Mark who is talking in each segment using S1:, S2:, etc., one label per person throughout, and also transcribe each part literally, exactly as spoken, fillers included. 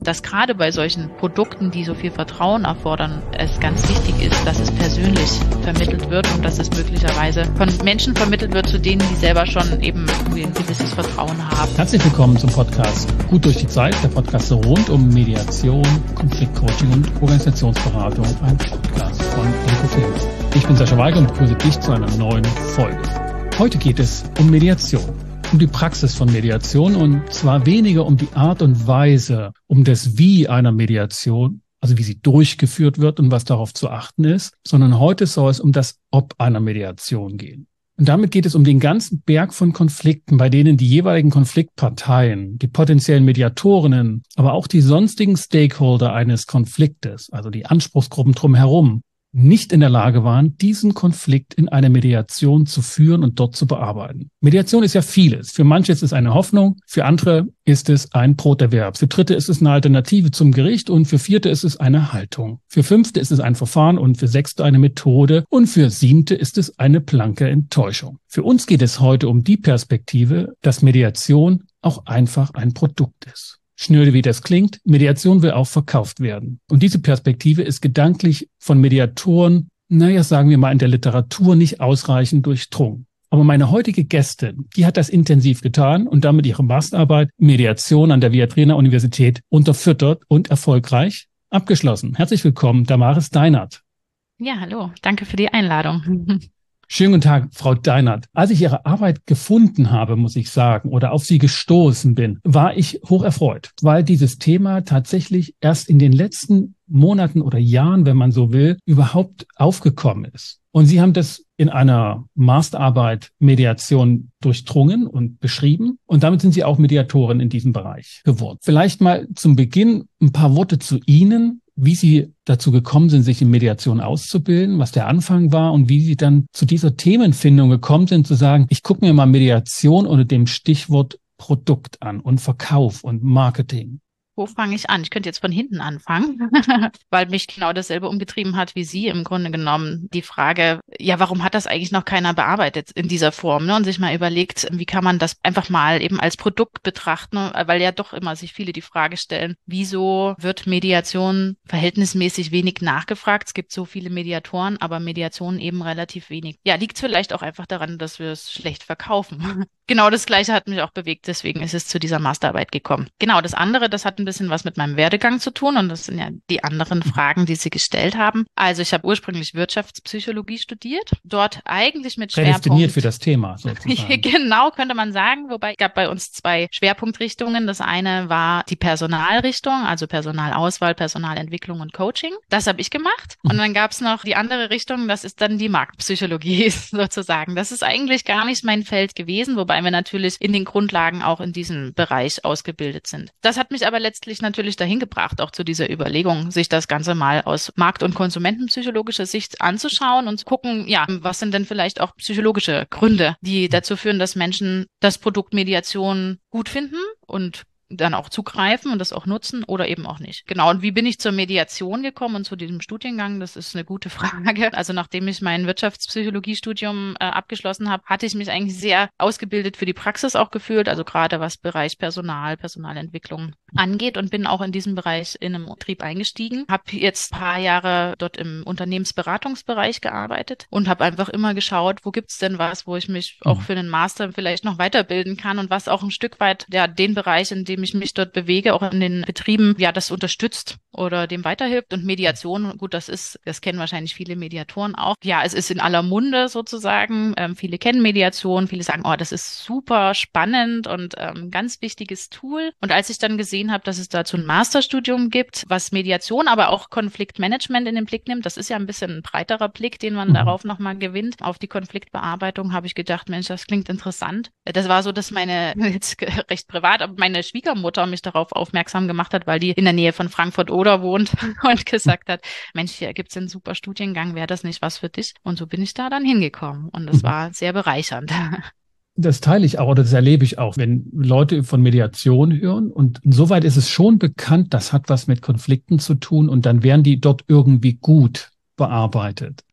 S1: dass gerade bei solchen Produkten, die so viel Vertrauen erfordern, es ganz wichtig ist, dass es persönlich vermittelt wird und dass es möglicherweise von Menschen vermittelt wird, zu denen die selber schon eben ein gewisses Vertrauen haben.
S2: Herzlich willkommen zum Podcast Gut durch die Zeit, der Podcast rund um Mediation, Konfliktcoaching und Organisationsberatung, ein Podcast von Inkofema. Ich bin Sascha Weigel und begrüße dich zu einer neuen Folge. Heute geht es um Mediation. Um die Praxis von Mediation und zwar weniger um die Art und Weise, um das Wie einer Mediation, also wie sie durchgeführt wird und was darauf zu achten ist, sondern heute soll es um das Ob einer Mediation gehen. Und damit geht es um den ganzen Berg von Konflikten, bei denen die jeweiligen Konfliktparteien, die potenziellen Mediatorinnen, aber auch die sonstigen Stakeholder eines Konfliktes, also die Anspruchsgruppen drumherum, nicht in der Lage waren, diesen Konflikt in eine Mediation zu führen und dort zu bearbeiten. Mediation ist ja vieles. Für manche ist es eine Hoffnung, für andere ist es ein Broterwerb, für Dritte ist es eine Alternative zum Gericht und für Vierte ist es eine Haltung. Für Fünfte ist es ein Verfahren und für Sechste eine Methode und für Siebte ist es eine blanke Enttäuschung. Für uns geht es heute um die Perspektive, dass Mediation auch einfach ein Produkt ist. Schnöde wie das klingt, Mediation will auch verkauft werden. Und diese Perspektive ist gedanklich von Mediatoren, naja, sagen wir mal in der Literatur, nicht ausreichend durchdrungen. Aber meine heutige Gästin, die hat das intensiv getan und damit ihre Masterarbeit Mediation an der Viadrina Universität unterfüttert und erfolgreich abgeschlossen. Herzlich willkommen, Damaris Deinert.
S1: Ja, hallo, danke für die Einladung.
S2: Schönen guten Tag, Frau Deinert. Als ich Ihre Arbeit gefunden habe, muss ich sagen, oder auf Sie gestoßen bin, war ich hoch erfreut, weil dieses Thema tatsächlich erst in den letzten Monaten oder Jahren, wenn man so will, überhaupt aufgekommen ist. Und Sie haben das in einer Masterarbeit Mediation durchdrungen und beschrieben. Und damit sind Sie auch Mediatorin in diesem Bereich geworden. Vielleicht mal zum Beginn ein paar Worte zu Ihnen, wie Sie dazu gekommen sind, sich in Mediation auszubilden, was der Anfang war und wie Sie dann zu dieser Themenfindung gekommen sind, zu sagen, ich gucke mir mal Mediation unter dem Stichwort Produkt an und Verkauf und Marketing.
S1: Wo fange ich an? Ich könnte jetzt von hinten anfangen, weil mich genau dasselbe umgetrieben hat wie Sie im Grunde genommen. Die Frage, ja, warum hat das eigentlich noch keiner bearbeitet in dieser Form? Ne? Und sich mal überlegt, wie kann man das einfach mal eben als Produkt betrachten? Weil ja doch immer sich viele die Frage stellen, wieso wird Mediation verhältnismäßig wenig nachgefragt? Es gibt so viele Mediatoren, aber Mediation eben relativ wenig. Ja, liegt es vielleicht auch einfach daran, dass wir es schlecht verkaufen. Genau das Gleiche hat mich auch bewegt, deswegen ist es zu dieser Masterarbeit gekommen. Genau, das andere, das hat ein bisschen was mit meinem Werdegang zu tun und das sind ja die anderen Fragen, die Sie gestellt haben. Also ich habe ursprünglich Wirtschaftspsychologie studiert, dort eigentlich mit Schwerpunkt...
S2: Prädestiniert für das Thema sozusagen.
S1: Genau, könnte man sagen, wobei es gab bei uns zwei Schwerpunktrichtungen. Das eine war die Personalrichtung, also Personalauswahl, Personalentwicklung und Coaching. Das habe ich gemacht und dann gab es noch die andere Richtung, das ist dann die Marktpsychologie sozusagen. Das ist eigentlich gar nicht mein Feld gewesen, wobei wir natürlich in den Grundlagen auch in diesem Bereich ausgebildet sind. Das hat mich aber letztlich natürlich dahin gebracht, auch zu dieser Überlegung, sich das Ganze mal aus markt- und konsumentenpsychologischer Sicht anzuschauen und zu gucken, ja, was sind denn vielleicht auch psychologische Gründe, die dazu führen, dass Menschen das Produkt Mediation gut finden und dann auch zugreifen und das auch nutzen oder eben auch nicht. Genau, und wie bin ich zur Mediation gekommen und zu diesem Studiengang? Das ist eine gute Frage. Also nachdem ich mein Wirtschaftspsychologiestudium äh, abgeschlossen habe, hatte ich mich eigentlich sehr ausgebildet für die Praxis auch gefühlt, also gerade was Bereich Personal, Personalentwicklung angeht und bin auch in diesem Bereich in einem Betrieb eingestiegen. Habe jetzt ein paar Jahre dort im Unternehmensberatungsbereich gearbeitet und habe einfach immer geschaut, wo gibt's denn was, wo ich mich auch für einen Master vielleicht noch weiterbilden kann und was auch ein Stück weit ja den Bereich, in dem ich mich dort bewege, auch in den Betrieben, ja, das unterstützt oder dem weiterhilft. Und Mediation, gut, das ist, das kennen wahrscheinlich viele Mediatoren auch. Ja, es ist in aller Munde sozusagen. Ähm, viele kennen Mediation, viele sagen, oh, das ist super spannend und ähm, ganz wichtiges Tool. Und als ich dann gesehen habe, dass es dazu ein Masterstudium gibt, was Mediation, aber auch Konfliktmanagement in den Blick nimmt, das ist ja ein bisschen ein breiterer Blick, den man mhm. darauf nochmal gewinnt. Auf die Konfliktbearbeitung habe ich gedacht, Mensch, das klingt interessant. Das war so, dass meine, jetzt recht privat, aber meine Schwiegermutter Mutter mich darauf aufmerksam gemacht hat, weil die in der Nähe von Frankfurt-Oder wohnt und gesagt hat, Mensch, hier gibt's einen super Studiengang, wäre das nicht was für dich? Und so bin ich da dann hingekommen und das war sehr bereichernd.
S2: Das teile ich auch oder das erlebe ich auch, wenn Leute von Mediation hören und insoweit ist es schon bekannt, das hat was mit Konflikten zu tun und dann werden die dort irgendwie gut bearbeitet.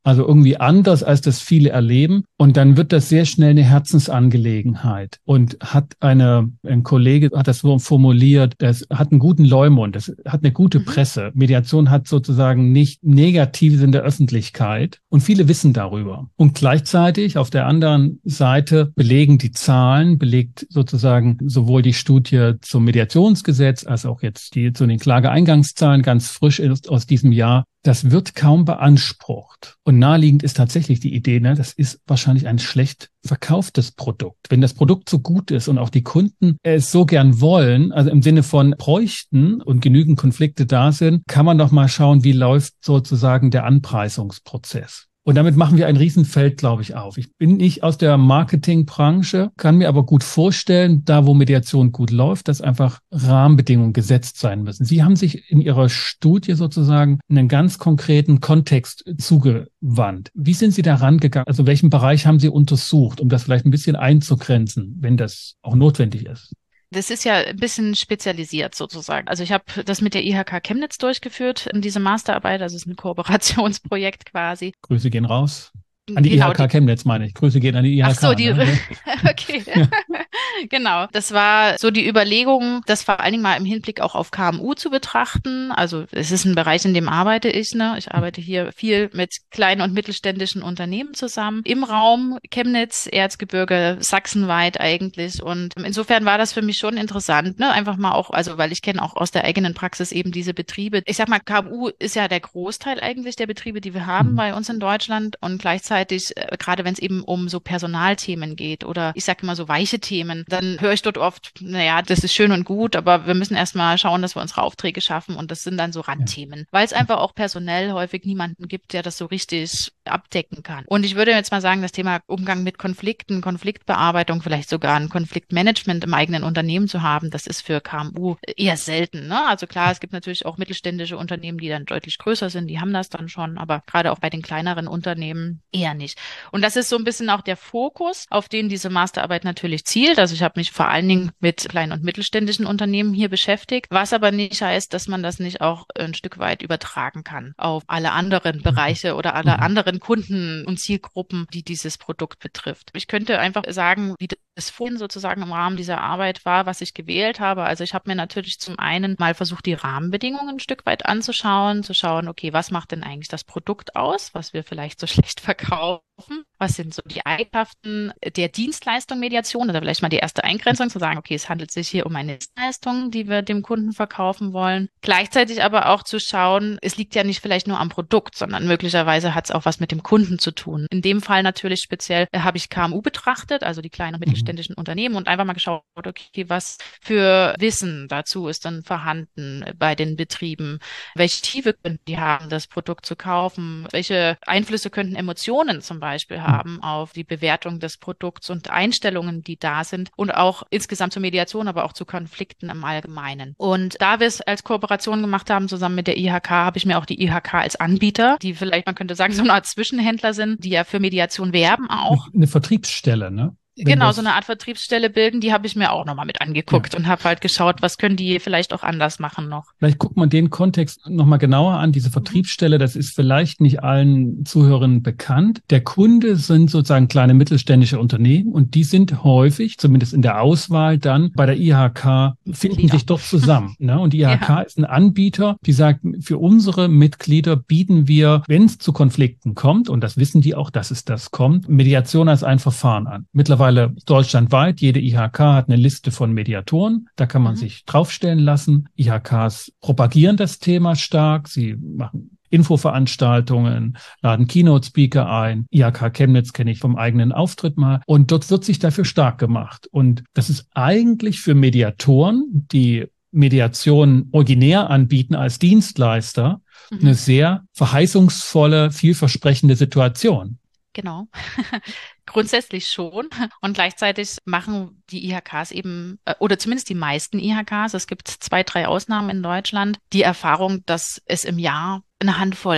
S2: Also irgendwie anders, als das viele erleben. Und dann wird das sehr schnell eine Herzensangelegenheit und hat eine, ein Kollege hat das so formuliert, das hat einen guten Leumund, das hat eine gute Presse. Mediation hat sozusagen nicht Negatives in der Öffentlichkeit und viele wissen darüber. Und gleichzeitig auf der anderen Seite belegen die Zahlen, belegt sozusagen sowohl die Studie zum Mediationsgesetz als auch jetzt die zu den Klageeingangszahlen ganz frisch ist aus diesem Jahr. Das wird kaum beansprucht. Und naheliegend ist tatsächlich die Idee, ne, das ist wahrscheinlich ein schlecht verkauftes Produkt. Wenn das Produkt so gut ist und auch die Kunden es so gern wollen, also im Sinne von bräuchten und genügend Konflikte da sind, kann man doch mal schauen, wie läuft sozusagen der Anpreisungsprozess. Und damit machen wir ein Riesenfeld, glaube ich, auf. Ich bin nicht aus der Marketingbranche, kann mir aber gut vorstellen, da wo Mediation gut läuft, dass einfach Rahmenbedingungen gesetzt sein müssen. Sie haben sich in Ihrer Studie sozusagen einen ganz konkreten Kontext zugewandt. Wie sind Sie da rangegangen? Also welchen Bereich haben Sie untersucht, um das vielleicht ein bisschen einzugrenzen, wenn das auch notwendig ist?
S1: Das ist ja ein bisschen spezialisiert sozusagen. Also ich habe das mit der I H K Chemnitz durchgeführt, diese Masterarbeit, also es ist ein Kooperationsprojekt quasi.
S2: Grüße gehen raus. An die
S1: Genau,
S2: I H K
S1: die,
S2: Chemnitz meine ich. Grüße gehen an die I H K.
S1: ach so, die,
S2: ne?
S1: okay.
S2: Ja.
S1: Genau. Das war so die Überlegung, das vor allen Dingen mal im Hinblick auch auf K M U zu betrachten. Also es ist ein Bereich, in dem arbeite ich. Ne? Ich arbeite hier viel mit kleinen und mittelständischen Unternehmen zusammen. Im Raum Chemnitz, Erzgebirge, sachsenweit eigentlich. Und insofern war das für mich schon interessant. Ne? Einfach mal auch, also weil ich kenne auch aus der eigenen Praxis eben diese Betriebe. Ich sag mal, K M U ist ja der Großteil eigentlich der Betriebe, die wir haben mhm. bei uns in Deutschland. Und gleichzeitig, äh, gerade wenn es eben um so Personalthemen geht oder ich sage immer so weiche Themen, dann höre ich dort oft, naja, das ist schön und gut, aber wir müssen erstmal schauen, dass wir unsere Aufträge schaffen und das sind dann so Randthemen, weil es einfach auch personell häufig niemanden gibt, der das so richtig abdecken kann. Und ich würde jetzt mal sagen, das Thema Umgang mit Konflikten, Konfliktbearbeitung, vielleicht sogar ein Konfliktmanagement im eigenen Unternehmen zu haben, das ist für K M U eher selten. Ne? Also klar, es gibt natürlich auch mittelständische Unternehmen, die dann deutlich größer sind, die haben das dann schon, aber gerade auch bei den kleineren Unternehmen eher nicht. Und das ist so ein bisschen auch der Fokus, auf den diese Masterarbeit natürlich zielt. Also ich habe mich vor allen Dingen mit kleinen und mittelständischen Unternehmen hier beschäftigt, was aber nicht heißt, dass man das nicht auch ein Stück weit übertragen kann auf alle anderen Bereiche oder alle anderen Kunden und Zielgruppen, die dieses Produkt betrifft. Ich könnte einfach sagen, wie das vorhin sozusagen im Rahmen dieser Arbeit war, was ich gewählt habe. Also ich habe mir natürlich zum einen mal versucht, die Rahmenbedingungen ein Stück weit anzuschauen, zu schauen, okay, was macht denn eigentlich das Produkt aus, was wir vielleicht so schlecht verkaufen? Was sind so die Eigenschaften der Dienstleistung Mediation? Oder vielleicht mal die erste Eingrenzung, zu sagen, okay, es handelt sich hier um eine Dienstleistung, die wir dem Kunden verkaufen wollen. Gleichzeitig aber auch zu schauen, es liegt ja nicht vielleicht nur am Produkt, sondern möglicherweise hat es auch was mit dem Kunden zu tun. In dem Fall natürlich speziell äh, habe ich K M U betrachtet, also die kleinen und mittelständischen mhm. Unternehmen und einfach mal geschaut, okay, was für Wissen dazu ist dann vorhanden bei den Betrieben? Welche Tiefe könnten die haben, das Produkt zu kaufen? Welche Einflüsse könnten Emotionen zum Beispiel haben auf die Bewertung des Produkts und Einstellungen, die da sind und auch insgesamt zur Mediation, aber auch zu Konflikten im Allgemeinen. Und da wir es als Kooperation gemacht haben, zusammen mit der I H K, habe ich mir auch die I H K als Anbieter, die vielleicht, man könnte sagen, so eine Art Zwischenhändler sind, die ja für Mediation werben auch.
S2: Eine Vertriebsstelle, ne? Wenn
S1: Genau, so eine Art Vertriebsstelle bilden, die habe ich mir auch nochmal mit angeguckt ja. und habe halt geschaut, was können die vielleicht auch anders machen noch.
S2: Vielleicht guckt man den Kontext nochmal genauer an. Diese Vertriebsstelle, das ist vielleicht nicht allen Zuhörern bekannt. Der Kunde sind sozusagen kleine mittelständische Unternehmen und die sind häufig, zumindest in der Auswahl dann, bei der I H K, finden Mitglieder. sich dort zusammen. Ne? Und die I H K ja. ist ein Anbieter, die sagt, für unsere Mitglieder bieten wir, wenn es zu Konflikten kommt, und das wissen die auch, dass es das kommt, Mediation als ein Verfahren an. Mittlerweile deutschlandweit, jede I H K hat eine Liste von Mediatoren, da kann man mhm. sich draufstellen lassen. I H Ks propagieren das Thema stark, sie machen Infoveranstaltungen, laden Keynote-Speaker ein. I H K Chemnitz kenne ich vom eigenen Auftritt mal. Und dort wird sich dafür stark gemacht. Und das ist eigentlich für Mediatoren, die Mediation originär anbieten als Dienstleister, mhm. eine sehr verheißungsvolle, vielversprechende Situation.
S1: Genau. Grundsätzlich schon. Und gleichzeitig machen die I H Ks eben, oder zumindest die meisten I H Ks, es gibt zwei, drei Ausnahmen in Deutschland, die Erfahrung, dass es im Jahr eine Handvoll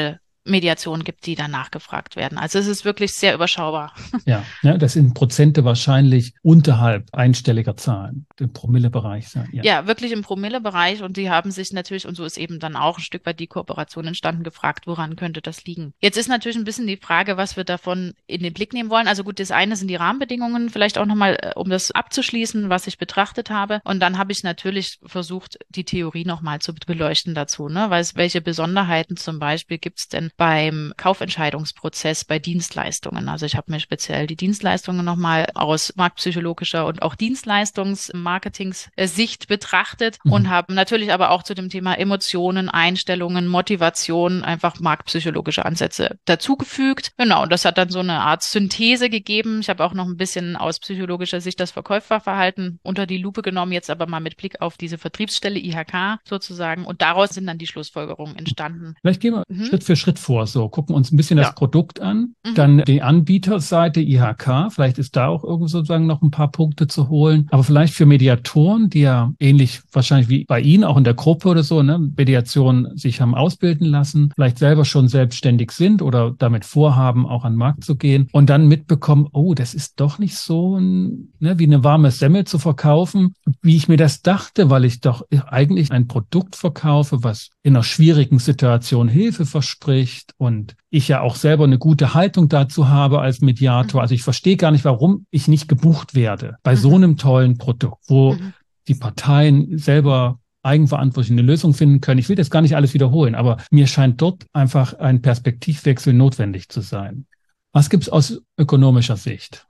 S1: Mediationen gibt, die danach gefragt werden. Also es ist wirklich sehr überschaubar.
S2: Ja, ja, das sind Prozente wahrscheinlich unterhalb einstelliger Zahlen, im Promillebereich sein.
S1: Ja. ja, wirklich im Promillebereich und die haben sich natürlich, und so ist eben dann auch ein Stück weit die Kooperation entstanden, gefragt, woran könnte das liegen. Jetzt ist natürlich ein bisschen die Frage, was wir davon in den Blick nehmen wollen. Also gut, das eine sind die Rahmenbedingungen, vielleicht auch nochmal, um das abzuschließen, was ich betrachtet habe. Und dann habe ich natürlich versucht, die Theorie nochmal zu beleuchten dazu, ne? Weil welche Besonderheiten zum Beispiel gibt es denn beim Kaufentscheidungsprozess bei Dienstleistungen? Also ich habe mir speziell die Dienstleistungen nochmal aus marktpsychologischer und auch Dienstleistungs-Marketings-Sicht betrachtet mhm. und habe natürlich aber auch zu dem Thema Emotionen, Einstellungen, Motivation einfach marktpsychologische Ansätze dazugefügt. Genau, und das hat dann so eine Art Synthese gegeben. Ich habe auch noch ein bisschen aus psychologischer Sicht das Verkäuferverhalten unter die Lupe genommen, jetzt aber mal mit Blick auf diese Vertriebsstelle I H K sozusagen. Und daraus sind dann die Schlussfolgerungen entstanden.
S2: Vielleicht gehen wir mhm. Schritt für Schritt vor. So, gucken uns ein bisschen ja. das Produkt an, mhm. dann die Anbieterseite I H K. Vielleicht ist da auch irgendwo sozusagen noch ein paar Punkte zu holen. Aber vielleicht für Mediatoren, die ja ähnlich wahrscheinlich wie bei Ihnen, auch in der Gruppe oder so, ne, Mediation sich haben ausbilden lassen, vielleicht selber schon selbstständig sind oder damit vorhaben, auch an den Markt zu gehen und dann mitbekommen, oh, das ist doch nicht so ein, ne, wie eine warme Semmel zu verkaufen, wie ich mir das dachte, weil ich doch eigentlich ein Produkt verkaufe, was in einer schwierigen Situation Hilfe verspricht und ich ja auch selber eine gute Haltung dazu habe als Mediator. Also ich verstehe gar nicht, warum ich nicht gebucht werde bei so einem tollen Produkt, wo mhm. die Parteien selber eigenverantwortlich eine Lösung finden können. Ich will das gar nicht alles wiederholen, aber mir scheint dort einfach ein Perspektivwechsel notwendig zu sein. Was gibt's aus ökonomischer Sicht?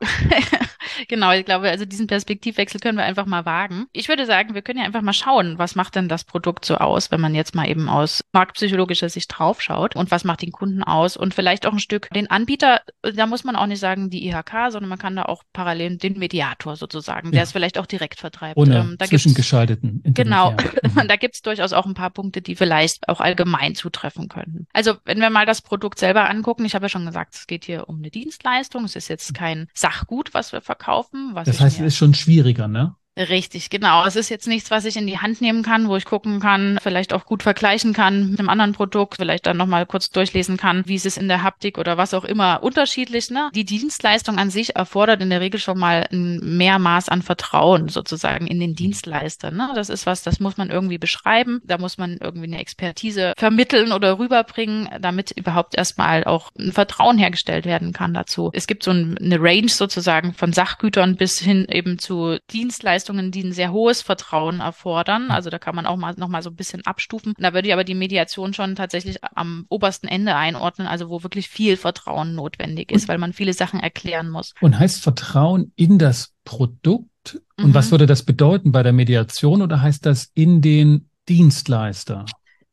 S1: Genau, ich glaube, also diesen Perspektivwechsel können wir einfach mal wagen. Ich würde sagen, wir können ja einfach mal schauen, was macht denn das Produkt so aus, wenn man jetzt mal eben aus marktpsychologischer Sicht draufschaut und was macht den Kunden aus und vielleicht auch ein Stück den Anbieter, da muss man auch nicht sagen die I H K, sondern man kann da auch parallel den Mediator sozusagen, der ja. es vielleicht auch direkt vertreibt.
S2: Ohne ähm, da zwischengeschalteten
S1: Genau, mhm. da gibt es durchaus auch ein paar Punkte, die vielleicht auch allgemein zutreffen könnten. Also wenn wir mal das Produkt selber angucken, ich habe ja schon gesagt, es geht hier um eine Dienstleistung, es ist jetzt kein Sachgut, was wir verkaufen. Was
S2: das heißt, es ist schon schwieriger, ne?
S1: Richtig, genau. Es ist jetzt nichts, was ich in die Hand nehmen kann, wo ich gucken kann, vielleicht auch gut vergleichen kann mit einem anderen Produkt, vielleicht dann nochmal kurz durchlesen kann, wie ist es in der Haptik oder was auch immer unterschiedlich, ne? Die Dienstleistung an sich erfordert in der Regel schon mal ein Mehrmaß an Vertrauen sozusagen in den Dienstleister, ne? Das ist was, das muss man irgendwie beschreiben, da muss man irgendwie eine Expertise vermitteln oder rüberbringen, damit überhaupt erstmal auch ein Vertrauen hergestellt werden kann dazu. Es gibt so eine Range sozusagen von Sachgütern bis hin eben zu Dienstleistungen, die ein sehr hohes Vertrauen erfordern. Also da kann man auch mal noch mal so ein bisschen abstufen. Da würde ich aber die Mediation schon tatsächlich am obersten Ende einordnen, also wo wirklich viel Vertrauen notwendig ist, weil man viele Sachen erklären muss.
S2: Und heißt Vertrauen in das Produkt? Und mhm. was würde das bedeuten bei der Mediation oder heißt das in den Dienstleister?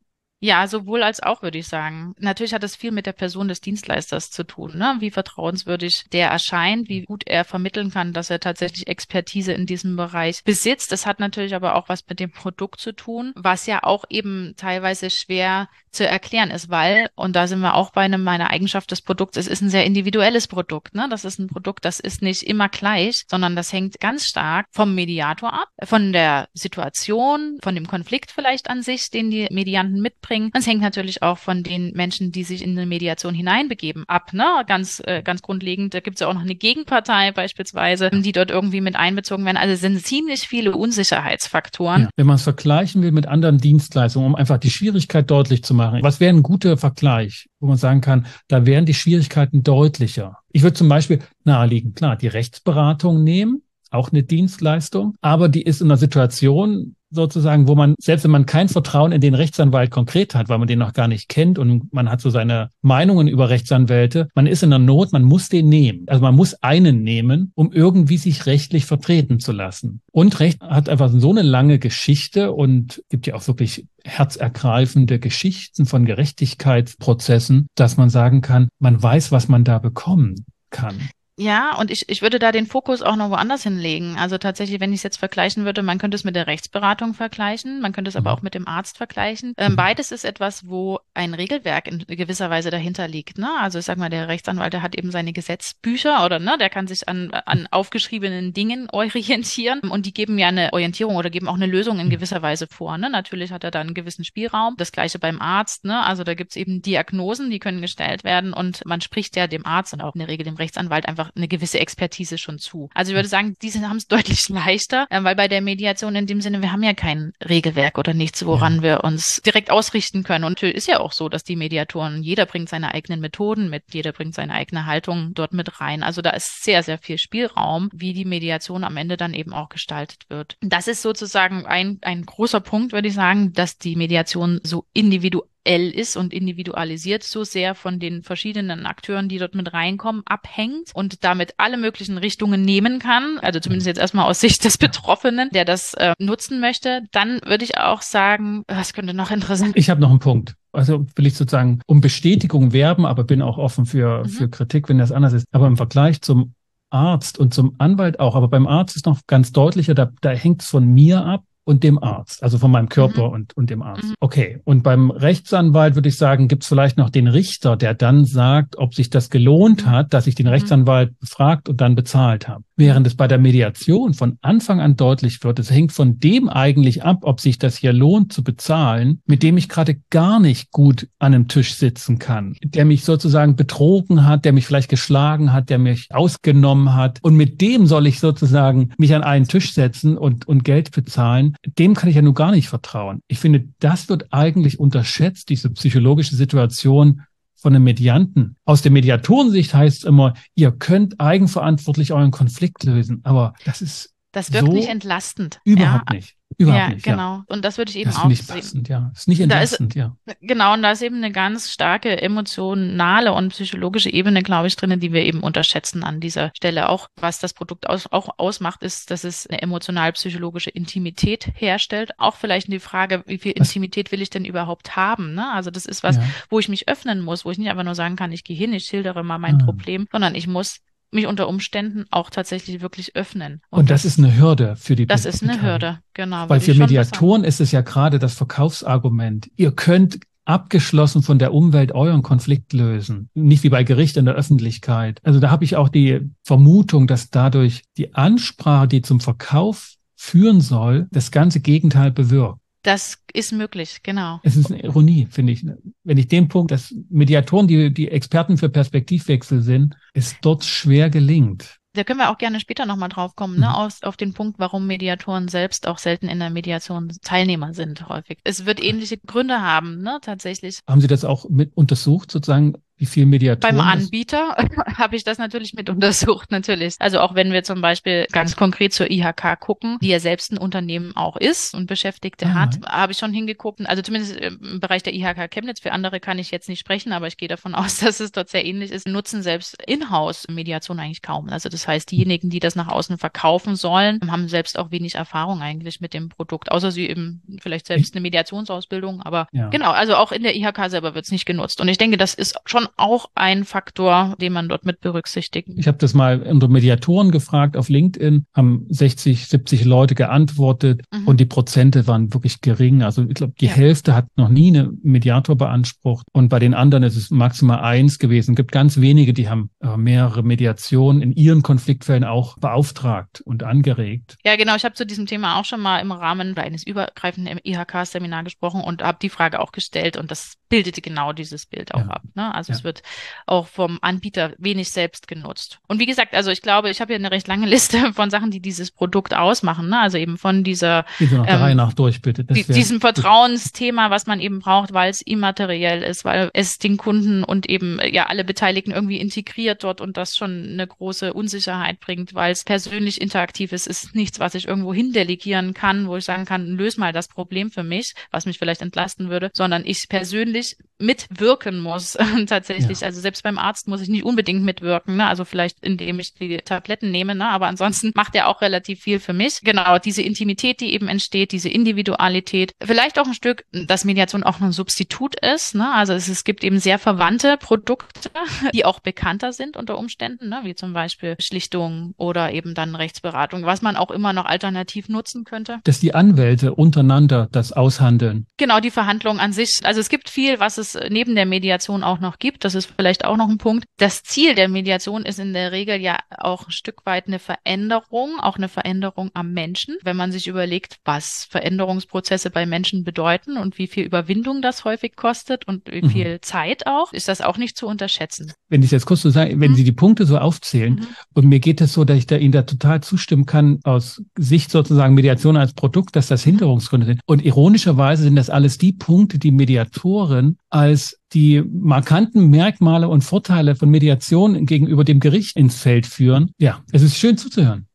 S1: Ja, sowohl als auch, würde ich sagen. Natürlich hat es viel mit der Person des Dienstleisters zu tun, ne? Wie vertrauenswürdig der erscheint, wie gut er vermitteln kann, dass er tatsächlich Expertise in diesem Bereich besitzt. Das hat natürlich aber auch was mit dem Produkt zu tun, was ja auch eben teilweise schwer zu erklären ist, weil, und da sind wir auch bei einem, meiner Eigenschaft des Produkts, es ist ein sehr individuelles Produkt, ne? Das ist ein Produkt, das ist nicht immer gleich, sondern das hängt ganz stark vom Mediator ab, von der Situation, von dem Konflikt vielleicht an sich, den die Medianten mitbringen. Das hängt natürlich auch von den Menschen, die sich in eine Mediation hineinbegeben, ab, ne? Ganz, äh, ganz grundlegend. Da gibt es ja auch noch eine Gegenpartei beispielsweise, die dort irgendwie mit einbezogen werden. Also es sind ziemlich viele Unsicherheitsfaktoren.
S2: Ja, wenn man es vergleichen will mit anderen Dienstleistungen, um einfach die Schwierigkeit deutlich zu machen. Was wäre ein guter Vergleich, wo man sagen kann, da wären die Schwierigkeiten deutlicher? Ich würde zum Beispiel naheliegen, klar, die Rechtsberatung nehmen, auch eine Dienstleistung, aber die ist in einer Situation sozusagen, wo man, selbst wenn man kein Vertrauen in den Rechtsanwalt konkret hat, weil man den noch gar nicht kennt und man hat so seine Meinungen über Rechtsanwälte, man ist in der Not, man muss den nehmen. Also man muss einen nehmen, um irgendwie sich rechtlich vertreten zu lassen. Und Recht hat einfach so eine lange Geschichte und gibt ja auch wirklich herzergreifende Geschichten von Gerechtigkeitsprozessen, dass man sagen kann, man weiß, was man da bekommen kann.
S1: Ja, und ich, ich würde da den Fokus auch noch woanders hinlegen. Also tatsächlich, wenn ich es jetzt vergleichen würde, man könnte es mit der Rechtsberatung vergleichen, man könnte es aber
S2: Mhm.
S1: auch mit dem Arzt vergleichen. Ähm, beides ist etwas, wo ein Regelwerk in gewisser Weise dahinter liegt, ne? Also ich sag mal, der Rechtsanwalt, der hat eben seine Gesetzbücher oder ne, der kann sich an, an aufgeschriebenen Dingen orientieren und die geben ja eine Orientierung oder geben auch eine Lösung in gewisser Weise vor, ne? Natürlich hat er da einen gewissen Spielraum. Das Gleiche beim Arzt, ne? Also da gibt's eben Diagnosen, die können gestellt werden und man spricht ja dem Arzt und auch in der Regel dem Rechtsanwalt einfach eine gewisse Expertise schon zu. Also ich würde sagen, diese haben es deutlich leichter, äh, weil bei der Mediation in dem Sinne, wir haben ja kein Regelwerk oder nichts, woran
S2: Ja.
S1: wir uns direkt ausrichten können. Und ist ja auch so, dass die Mediatoren, jeder bringt seine eigenen Methoden mit, jeder bringt seine eigene Haltung dort mit rein. Also da ist sehr, sehr viel Spielraum, wie die Mediation am Ende dann eben auch gestaltet wird. Das ist sozusagen ein, ein großer Punkt, würde ich sagen, dass die Mediation so individuell ist und individualisiert so sehr von den verschiedenen Akteuren, die dort mit reinkommen, abhängt und damit alle möglichen Richtungen nehmen kann. Also zumindest jetzt erstmal aus Sicht des Betroffenen, der das äh, nutzen möchte. Dann würde ich auch sagen, was könnte noch interessant sein?
S2: Ich habe noch einen Punkt. Also will ich sozusagen um Bestätigung werben, aber bin auch offen für,
S1: Mhm.
S2: für Kritik, wenn das anders ist. Aber im Vergleich zum Arzt und zum Anwalt auch, aber beim Arzt ist noch ganz deutlicher, da, da hängt es von mir ab und dem Arzt, also von meinem Körper
S1: Mhm.
S2: und, und dem Arzt.
S1: Mhm.
S2: Okay, und beim Rechtsanwalt würde ich sagen, gibt es vielleicht noch den Richter, der dann sagt, ob sich das gelohnt
S1: Mhm.
S2: hat, dass ich den
S1: Mhm.
S2: Rechtsanwalt befragt und dann bezahlt habe. Während es bei der Mediation von Anfang an deutlich wird, es hängt von dem eigentlich ab, ob sich das hier lohnt zu bezahlen, mit dem ich gerade gar nicht gut an einem Tisch sitzen kann, der mich sozusagen betrogen hat, der mich vielleicht geschlagen hat, der mich ausgenommen hat. Und mit dem soll ich sozusagen mich an einen Tisch setzen und, und Geld bezahlen. Dem kann ich ja nun gar nicht vertrauen. Ich finde, das wird eigentlich unterschätzt, diese psychologische Situation von einem Medianten. Aus der Mediatorensicht heißt es immer, ihr könnt eigenverantwortlich euren Konflikt lösen. Aber das ist
S1: Das wirkt
S2: so
S1: nicht entlastend.
S2: überhaupt
S1: Ja,
S2: nicht. Überhaupt
S1: ja,
S2: nicht,
S1: genau.
S2: ja.
S1: Und das würde ich eben
S2: Das
S1: auch
S2: finde ich
S1: sehen.
S2: passend, ja. Ist nicht
S1: Da ist,
S2: entlastend, ja.
S1: genau, und da ist eben eine ganz starke emotionale und psychologische Ebene, glaube ich, drin, die wir eben unterschätzen an dieser Stelle. Auch was das Produkt aus, auch ausmacht, ist, dass es eine emotional-psychologische Intimität herstellt. Auch vielleicht die Frage, wie viel
S2: Was?
S1: Intimität will ich denn überhaupt haben? Ne? Also das ist was,
S2: Ja.
S1: wo ich mich öffnen muss, wo ich nicht einfach nur sagen kann, ich gehe hin, ich schildere mal mein
S2: Ah.
S1: Problem, sondern ich muss mich unter Umständen auch tatsächlich wirklich öffnen.
S2: Und das ist eine Hürde für die
S1: Das ist eine
S2: Beteiligten.
S1: Hürde, genau.
S2: Weil
S1: würde
S2: für
S1: ich schon so sagen.
S2: Mediatoren ist es ja gerade das Verkaufsargument. Ihr könnt abgeschlossen von der Umwelt euren Konflikt lösen. Nicht wie bei Gericht in der Öffentlichkeit. Also da habe ich auch die Vermutung, dass dadurch die Ansprache, die zum Verkauf führen soll, das ganze Gegenteil bewirkt.
S1: Das ist möglich, genau.
S2: Es ist eine Ironie, finde ich. Wenn ich den Punkt, dass Mediatoren, die, die Experten für Perspektivwechsel sind, es dort schwer gelingt.
S1: Da können wir auch gerne später nochmal drauf kommen,
S2: Mhm.
S1: ne, aus, auf den Punkt, warum Mediatoren selbst auch selten in der Mediation Teilnehmer sind, häufig. Es wird ähnliche Gründe haben, ne, tatsächlich.
S2: Haben Sie das auch mit untersucht, sozusagen, wie viel Mediatoren?
S1: Beim
S2: das-
S1: Anbieter habe ich das natürlich mit untersucht, natürlich. Also auch wenn wir zum Beispiel ganz konkret zur I H K gucken, die ja selbst ein Unternehmen auch ist und Beschäftigte
S2: Ah,
S1: hat,
S2: ja.
S1: habe ich schon hingeguckt. Also zumindest im Bereich der I H K Chemnitz, für andere kann ich jetzt nicht sprechen, aber ich gehe davon aus, dass es dort sehr ähnlich ist, nutzen selbst Inhouse-Mediation eigentlich kaum. Also das heißt, diejenigen, die das nach außen verkaufen sollen, haben selbst auch wenig Erfahrung eigentlich mit dem Produkt, außer sie eben vielleicht selbst eine Mediationsausbildung. Aber
S2: Ja.
S1: genau, also auch in der I H K selber wird es nicht genutzt. Und ich denke, das ist schon auch ein Faktor, den man dort mit berücksichtigt.
S2: Ich habe das mal unter Mediatoren gefragt auf LinkedIn, haben sechzig, siebzig Leute geantwortet
S1: Mhm.
S2: und die Prozente waren wirklich gering. Also ich glaube, die
S1: Ja.
S2: Hälfte hat noch nie einen Mediator beansprucht und bei den anderen ist es maximal eins gewesen. Es gibt ganz wenige, die haben äh, mehrere Mediationen in ihren Konfliktfällen auch beauftragt und angeregt.
S1: Ja, genau. Ich habe zu diesem Thema auch schon mal im Rahmen eines übergreifenden I H K-Seminar gesprochen und habe die Frage auch gestellt und das bildete genau dieses Bild auch
S2: Ja.
S1: ab. Ne? Also
S2: Ja.
S1: es wird auch vom Anbieter wenig selbst genutzt. Und wie gesagt, also ich glaube, ich habe hier eine recht lange Liste von Sachen, die dieses Produkt ausmachen. Ne? Also eben von dieser
S2: Gehen Sie noch der
S1: Ähm,
S2: Reihe nach durch, bitte. Das
S1: die,
S2: wär-
S1: diesem Vertrauensthema, was man eben braucht, weil es immateriell ist, weil es den Kunden und eben ja alle Beteiligten irgendwie integriert dort und das schon eine große Unsicherheit bringt, weil es persönlich interaktiv ist, ist nichts, was ich irgendwo hindelegieren kann, wo ich sagen kann, löse mal das Problem für mich, was mich vielleicht entlasten würde, sondern ich persönlich mitwirken muss tatsächlich.
S2: Ja.
S1: Also selbst beim Arzt muss ich nicht unbedingt mitwirken, ne? Also vielleicht indem ich die Tabletten nehme, ne? Aber ansonsten macht er auch relativ viel für mich. Genau, diese Intimität, die eben entsteht, diese Individualität. Vielleicht auch ein Stück, dass Mediation auch ein Substitut ist, ne? Also es, es gibt eben sehr verwandte Produkte, die auch bekannter sind unter Umständen, ne? Wie zum Beispiel Schlichtung oder eben dann Rechtsberatung, was man auch immer noch alternativ nutzen könnte.
S2: Dass die Anwälte untereinander das aushandeln.
S1: Genau, die Verhandlung an sich. Also es gibt viel, was es neben der Mediation auch noch gibt. Das ist vielleicht auch noch ein Punkt. Das Ziel der Mediation ist in der Regel ja auch ein Stück weit eine Veränderung, auch eine Veränderung am Menschen. Wenn man sich überlegt, was Veränderungsprozesse bei Menschen bedeuten und wie viel Überwindung das häufig kostet und wie viel mhm. Zeit auch, ist das auch nicht zu unterschätzen.
S2: Wenn ich jetzt kurz so sage, wenn mhm. Sie die Punkte so aufzählen, mhm. und mir geht es so, dass ich da Ihnen da total zustimmen kann, aus Sicht sozusagen Mediation als Produkt, dass das Hinderungsgründe sind. Und ironischerweise sind das alles die Punkte, die Mediatoren als die markanten Merkmale und Vorteile von Mediation gegenüber dem Gericht ins Feld führen. Ja, es ist schön zuzuhören.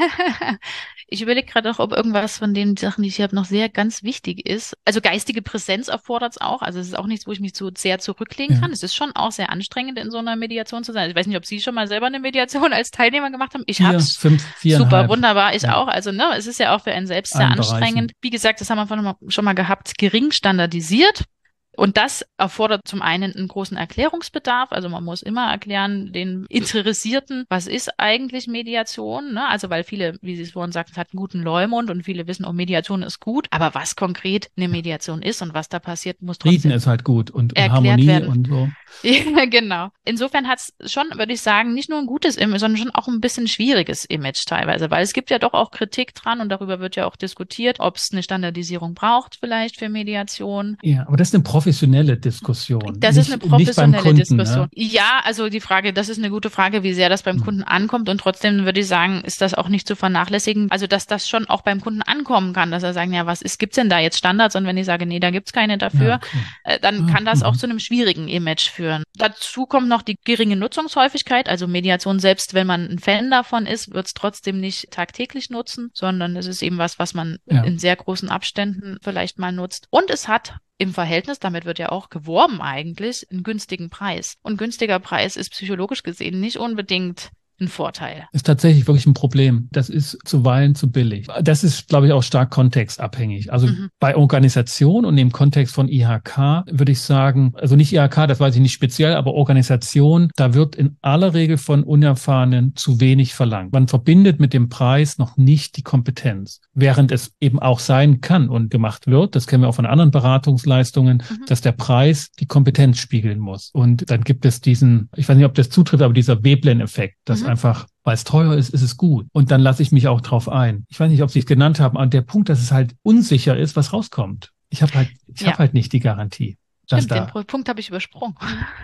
S1: Ich überlege gerade auch, ob irgendwas von den Sachen, die ich habe, noch sehr ganz wichtig ist. Also geistige Präsenz erfordert es auch. Also es ist auch nichts, wo ich mich so sehr zurücklegen ja. kann. Es ist schon auch sehr anstrengend, in so einer Mediation zu sein. Ich weiß nicht, ob Sie schon mal selber eine Mediation als Teilnehmer gemacht haben. Ich habe es. Super, wunderbar. Ich ja. auch. Also ne, es ist ja auch für einen selbst sehr Allen anstrengend. Bereichen. Wie gesagt, das haben wir schon mal gehabt, gering standardisiert. Und das erfordert zum einen einen großen Erklärungsbedarf. Also man muss immer erklären den Interessierten, was ist eigentlich Mediation? Ne? Also weil viele, wie Sie es vorhin sagten, hat einen guten Leumund und viele wissen, oh, Mediation ist gut. Aber was konkret eine Mediation ist und was da passiert, muss trotzdem
S2: Frieden ist halt gut und, und
S1: Harmonie werden.
S2: Und so.
S1: Ja, genau. Insofern hat es schon, würde ich sagen, nicht nur ein gutes Image, sondern schon auch ein bisschen schwieriges Image teilweise, weil es gibt ja doch auch Kritik dran und darüber wird ja auch diskutiert, ob es eine Standardisierung braucht vielleicht für Mediation.
S2: Ja, aber das ist eine professionelle Diskussion.
S1: Das
S2: nicht,
S1: ist eine professionelle
S2: Kunden,
S1: Diskussion.
S2: Ne?
S1: Ja, also die Frage, das ist eine gute Frage, wie sehr das beim hm. Kunden ankommt und trotzdem würde ich sagen, ist das auch nicht zu vernachlässigen. Also dass das schon auch beim Kunden ankommen kann, dass er sagen, ja, was ist, gibt's denn da jetzt Standards? Und wenn ich sage, nee, da gibt's keine dafür, ja, okay. äh, dann ah, kann das auch zu einem schwierigen Image führen. Dazu kommt noch die geringe Nutzungshäufigkeit, also Mediation, selbst wenn man ein Fan davon ist, wird es trotzdem nicht tagtäglich nutzen, sondern es ist eben was, was man ja. in sehr großen Abständen vielleicht mal nutzt. Und es hat im Verhältnis, damit wird ja auch geworben eigentlich, einen günstigen Preis. Und günstiger Preis ist psychologisch gesehen nicht unbedingt ein Vorteil.
S2: Ist tatsächlich wirklich ein Problem. Das ist zuweilen zu billig. Das ist, glaube ich, auch stark kontextabhängig. Also mhm. bei Organisation und im Kontext von I H K würde ich sagen, also nicht I H K, das weiß ich nicht speziell, aber Organisation, da wird in aller Regel von Unerfahrenen zu wenig verlangt. Man verbindet mit dem Preis noch nicht die Kompetenz, während es eben auch sein kann und gemacht wird, das kennen wir auch von anderen Beratungsleistungen, mhm. dass der Preis die Kompetenz spiegeln muss. Und dann gibt es diesen, ich weiß nicht, ob das zutrifft, aber dieser Veblen-Effekt, dass mhm. einfach, weil es teuer ist, ist es gut. Und dann lasse ich mich auch drauf ein. Ich weiß nicht, ob Sie es genannt haben, aber der Punkt, dass es halt unsicher ist, was rauskommt. Ich habe halt, ich ja. habe halt nicht die Garantie.
S1: Stimmt, da den Punkt habe ich übersprungen.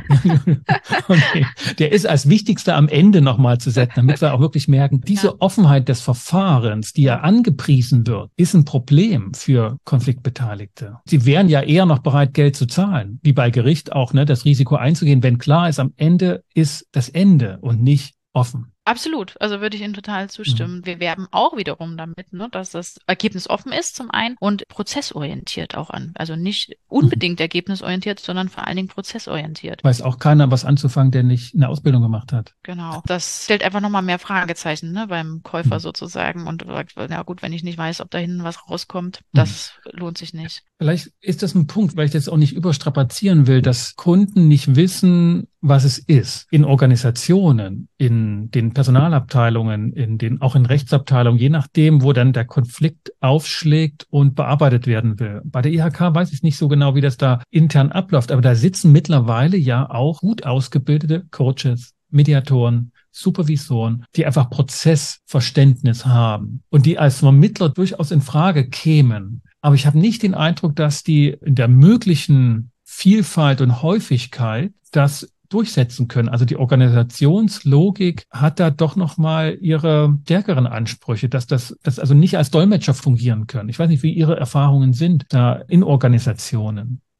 S2: Okay. Der ist als wichtigster am Ende nochmal zu setzen, damit wir auch wirklich merken, diese ja. Offenheit des Verfahrens, die ja angepriesen wird, ist ein Problem für Konfliktbeteiligte. Sie wären ja eher noch bereit, Geld zu zahlen, wie bei Gericht auch, ne, das Risiko einzugehen, wenn klar ist, am Ende ist das Ende und nicht offen.
S1: Absolut, also würde ich Ihnen total zustimmen. Mhm. Wir werben auch wiederum damit, ne, dass das Ergebnis offen ist zum einen und prozessorientiert auch an. Also nicht unbedingt mhm. ergebnisorientiert, sondern vor allen Dingen prozessorientiert.
S2: Weiß auch keiner, was anzufangen, der nicht eine Ausbildung gemacht hat.
S1: Genau, das stellt einfach nochmal mehr Fragezeichen, ne, beim Käufer mhm. sozusagen und sagt, na gut, wenn ich nicht weiß, ob da hinten was rauskommt, das mhm. lohnt sich nicht.
S2: Vielleicht ist das ein Punkt, weil ich das auch nicht überstrapazieren will, dass Kunden nicht wissen, was es ist. In Organisationen, in den Personalabteilungen, in den, auch in Rechtsabteilungen, je nachdem, wo dann der Konflikt aufschlägt und bearbeitet werden will. Bei der I H K weiß ich nicht so genau, wie das da intern abläuft, aber da sitzen mittlerweile ja auch gut ausgebildete Coaches, Mediatoren, Supervisoren, die einfach Prozessverständnis haben und die als Vermittler durchaus in Frage kämen. Aber ich habe nicht den Eindruck, dass die in der möglichen Vielfalt und Häufigkeit das durchsetzen können. Also die Organisationslogik hat da doch nochmal ihre stärkeren Ansprüche, dass das dass also nicht als Dolmetscher fungieren können. Ich weiß nicht, wie Ihre Erfahrungen sind da in Organisationen.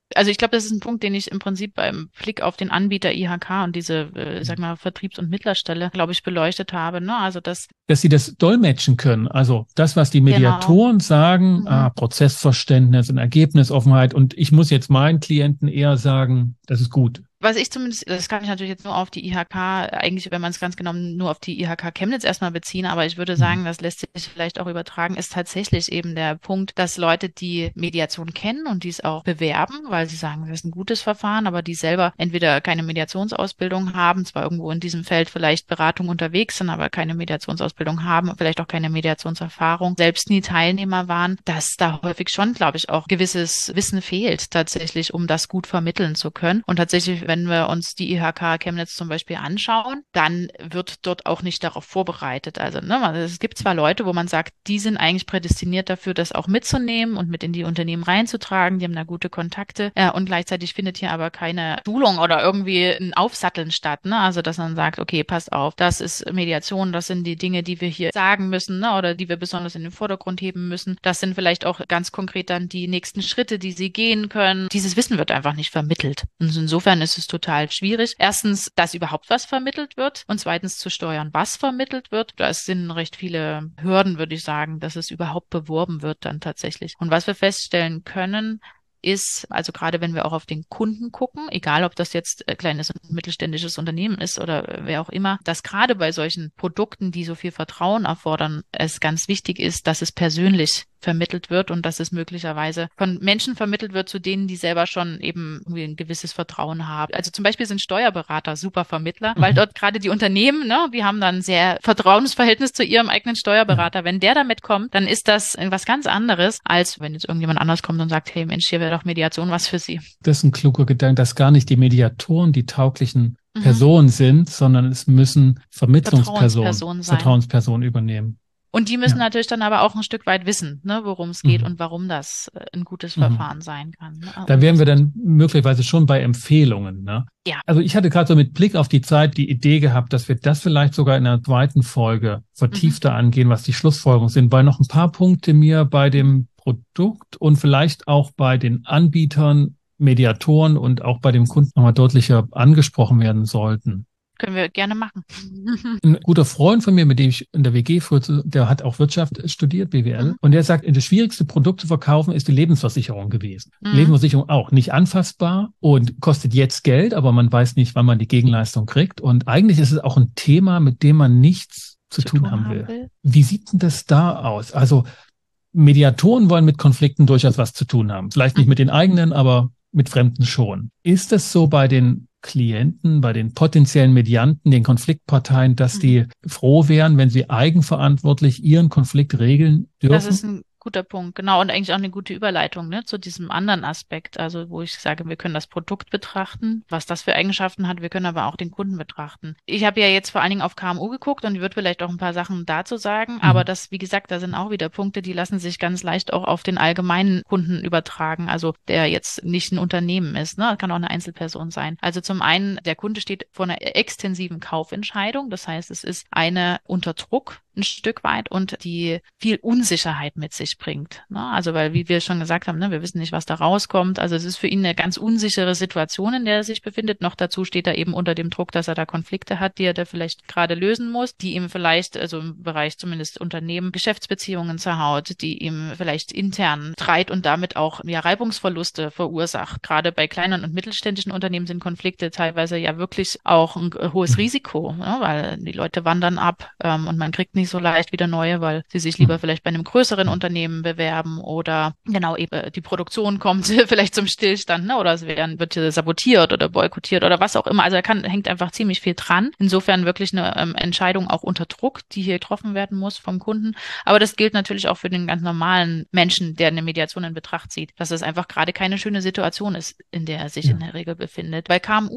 S1: Also ich glaube, das ist ein Punkt, den ich im Prinzip beim Blick auf den Anbieter I H K und diese, äh, sag mal, Vertriebs- und Mittlerstelle, glaube ich, beleuchtet habe. Ne? Also das,
S2: dass sie das dolmetschen können. Also das, was die
S1: genau.
S2: Mediatoren sagen,
S1: Mhm.
S2: ah, Prozessverständnis und Ergebnisoffenheit. Und ich muss jetzt meinen Klienten eher sagen, das ist gut.
S1: Was ich zumindest, das kann ich natürlich jetzt nur auf die I H K, eigentlich, wenn man es ganz genommen nur auf die I H K Chemnitz erstmal beziehen, aber ich würde sagen, das lässt sich vielleicht auch übertragen, ist tatsächlich eben der Punkt, dass Leute, die Mediation kennen und dies auch bewerben, weil sie sagen, das ist ein gutes Verfahren, aber die selber entweder keine Mediationsausbildung haben, zwar irgendwo in diesem Feld vielleicht Beratung unterwegs sind, aber keine Mediationsausbildung haben, vielleicht auch keine Mediationserfahrung, selbst nie Teilnehmer waren, dass da häufig schon, glaube ich, auch gewisses Wissen fehlt tatsächlich, um das gut vermitteln zu können. Und tatsächlich, wenn wir uns die I H K Chemnitz zum Beispiel anschauen, dann wird dort auch nicht darauf vorbereitet. Also ne, es gibt zwar Leute, wo man sagt, die sind eigentlich prädestiniert dafür, das auch mitzunehmen und mit in die Unternehmen reinzutragen, die haben da gute Kontakte äh, und gleichzeitig findet hier aber keine Schulung oder irgendwie ein Aufsatteln statt. Ne? Also dass man sagt, okay, passt auf, das ist Mediation, das sind die Dinge, die wir hier sagen müssen, ne? Oder die wir besonders in den Vordergrund heben müssen. Das sind vielleicht auch ganz konkret dann die nächsten Schritte, die sie gehen können. Dieses Wissen wird einfach nicht vermittelt. Und insofern ist es total schwierig. Erstens, dass überhaupt was vermittelt wird und zweitens zu steuern, was vermittelt wird. Da sind recht viele Hürden, würde ich sagen, dass es überhaupt beworben wird dann tatsächlich. Und was wir feststellen können, ist, also gerade wenn wir auch auf den Kunden gucken, egal ob das jetzt ein kleines und mittelständisches Unternehmen ist oder wer auch immer, dass gerade bei solchen Produkten, die so viel Vertrauen erfordern, es ganz wichtig ist, dass es persönlich vermittelt wird und dass es möglicherweise von Menschen vermittelt wird, zu denen die selber schon eben irgendwie ein gewisses Vertrauen haben. Also zum Beispiel sind Steuerberater super Vermittler, mhm. weil dort gerade die Unternehmen, ne, die haben dann sehr Vertrauensverhältnis zu ihrem eigenen Steuerberater. Ja. Wenn der damit kommt, dann ist das was ganz anderes, als wenn jetzt irgendjemand anders kommt und sagt, hey Mensch, hier wäre doch Mediation was für Sie.
S2: Das ist ein kluger Gedanke, dass gar nicht die Mediatoren die tauglichen mhm. Personen sind, sondern es müssen Vermittlungspersonen, Vertrauenspersonen, Vertrauenspersonen übernehmen.
S1: Und die müssen
S2: ja.
S1: natürlich dann aber auch ein Stück weit wissen, ne, worum es geht mhm. und warum das ein gutes mhm. Verfahren sein kann. Ne?
S2: Da wären wir dann möglicherweise schon bei Empfehlungen. Ne?
S1: Ja.
S2: Also ich hatte gerade so mit Blick auf die Zeit die Idee gehabt, dass wir das vielleicht sogar in der zweiten Folge vertiefter mhm. angehen, was die Schlussfolgerungen sind, weil noch ein paar Punkte mir bei dem Produkt und vielleicht auch bei den Anbietern, Mediatoren und auch bei dem Kunden nochmal deutlicher angesprochen werden sollten.
S1: Können wir gerne machen.
S2: Ein guter Freund von mir, mit dem ich in der W G früher, der hat auch Wirtschaft studiert, B W L, mhm. und der sagt, das schwierigste Produkt zu verkaufen ist die Lebensversicherung gewesen. Mhm. Lebensversicherung auch nicht anfassbar und kostet jetzt Geld, aber man weiß nicht, wann man die Gegenleistung kriegt. Und eigentlich ist es auch ein Thema, mit dem man nichts zu, zu tun, tun haben will. will. Wie sieht denn das da aus? Also Mediatoren wollen mit Konflikten durchaus was zu tun haben. Vielleicht nicht mit den eigenen, aber mit Fremden schon. Ist das so bei den Klienten, bei den potenziellen Medianten, den Konfliktparteien, dass mhm. die froh wären, wenn sie eigenverantwortlich ihren Konflikt regeln dürfen?
S1: Das ist ein guter Punkt, genau. Und eigentlich auch eine gute Überleitung, ne, zu diesem anderen Aspekt. Also wo ich sage, wir können das Produkt betrachten, was das für Eigenschaften hat. Wir können aber auch den Kunden betrachten. Ich habe ja jetzt vor allen Dingen auf K M U geguckt und ich würde vielleicht auch ein paar Sachen dazu sagen. Mhm. Aber das, wie gesagt, da sind auch wieder Punkte, die lassen sich ganz leicht auch auf den allgemeinen Kunden übertragen. Also der jetzt nicht ein Unternehmen ist, ne, kann auch eine Einzelperson sein. Also zum einen, der Kunde steht vor einer extensiven Kaufentscheidung. Das heißt, es ist eine unter Druck ein Stück weit und die viel Unsicherheit mit sich bringt. Ne? Also weil, wie wir schon gesagt haben, ne, wir wissen nicht, was da rauskommt. Also es ist für ihn eine ganz unsichere Situation, in der er sich befindet. Noch dazu steht er eben unter dem Druck, dass er da Konflikte hat, die er da vielleicht gerade lösen muss, die ihm vielleicht, also im Bereich zumindest Unternehmen, Geschäftsbeziehungen zerhaut, die ihm vielleicht intern Streit und damit auch ja, Reibungsverluste verursacht. Gerade bei kleinen und mittelständischen Unternehmen sind Konflikte teilweise ja wirklich auch ein hohes Risiko, ne? Weil die Leute wandern ab ähm, und man kriegt nicht so leicht wieder neue, weil sie sich lieber vielleicht bei einem größeren Unternehmen bewerben oder genau eben die Produktion kommt vielleicht zum Stillstand, ne? Oder es werden, wird sabotiert oder boykottiert oder was auch immer. Also da kann, hängt einfach ziemlich viel dran. Insofern wirklich eine ähm, Entscheidung auch unter Druck, die hier getroffen werden muss vom Kunden. Aber das gilt natürlich auch für den ganz normalen Menschen, der eine Mediation in Betracht zieht, dass es einfach gerade keine schöne Situation ist, in der er sich ja. in der Regel befindet. Bei K M U